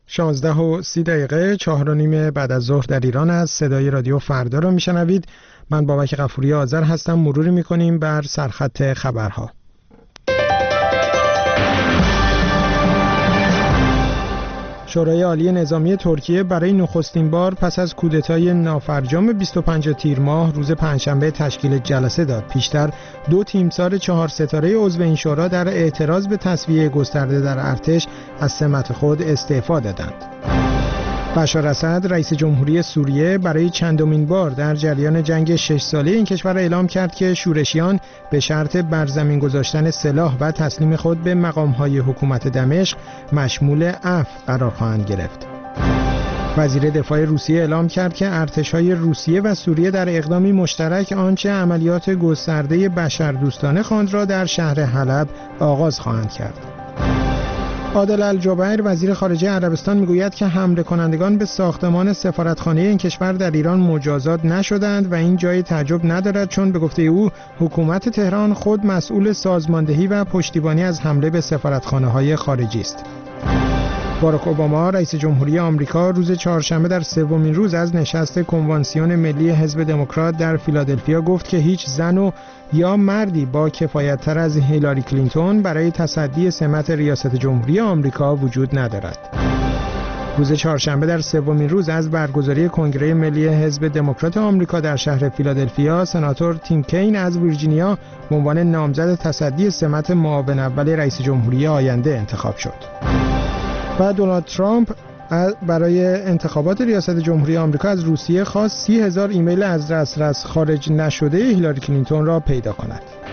16:30 4:30 بعد از ظهر در ایران است. صدای رادیو فردا رو میشنوید. من بابک غفوری آذر هستم. مروری میکنیم بر سرخط خبرها. شورای عالی نظامی ترکیه برای نخستین بار پس از کودتای نافرجام 25 تیر ماه روز پنجشنبه تشکیل جلسه داد. پیشتر 2 تیمسار 4 ستاره عضو این شورا در اعتراض به تسویه گسترده در ارتش از سمت خود استعفا دادند. بشار اسد رئیس جمهوری سوریه برای چندمین بار در جریان جنگ 6 ساله این کشور اعلام کرد که شورشیان به شرط بر زمین گذاشتن سلاح و تسلیم خود به مقام‌های حکومت دمشق مشمول عفو قرار خواهند گرفت. وزیر دفاع روسیه اعلام کرد که ارتش‌های روسیه و سوریه در اقدامی مشترک آنچه عملیات گسترده بشردوستانه خواند را در شهر حلب آغاز خواهند کرد. عادل الجبیر وزیر خارجه عربستان میگوید که حمله کنندگان به ساختمان سفارتخانه این کشور در ایران مجازات نشدند و این جای تعجب ندارد، چون به گفته او حکومت تهران خود مسئول سازماندهی و پشتیبانی از حمله به سفارتخانه‌های خارجی است. باراک اوباما رئیس جمهوری آمریکا روز چهارشنبه در سومین روز از نشست کنوانسیون ملی حزب دموکرات در فیلادلفیا گفت که هیچ زن و یا مردی با کفایت‌تر از هیلاری کلینتون برای تصدی سمت ریاست جمهوری آمریکا وجود ندارد. روز چهارشنبه در سومین روز از برگزاری کنگره ملی حزب دموکرات آمریکا در شهر فیلادلفیا، سناتور تیم کین از ویرجینیا به عنوان نامزد تصدی سمت معاون اول رئیس جمهوری آینده انتخاب شد. و دونالد ترامپ برای انتخابات ریاست جمهوری آمریکا از روسیه خواست 30,000 ایمیل از دسترس خارج نشده هیلاری کلینتون را پیدا کند.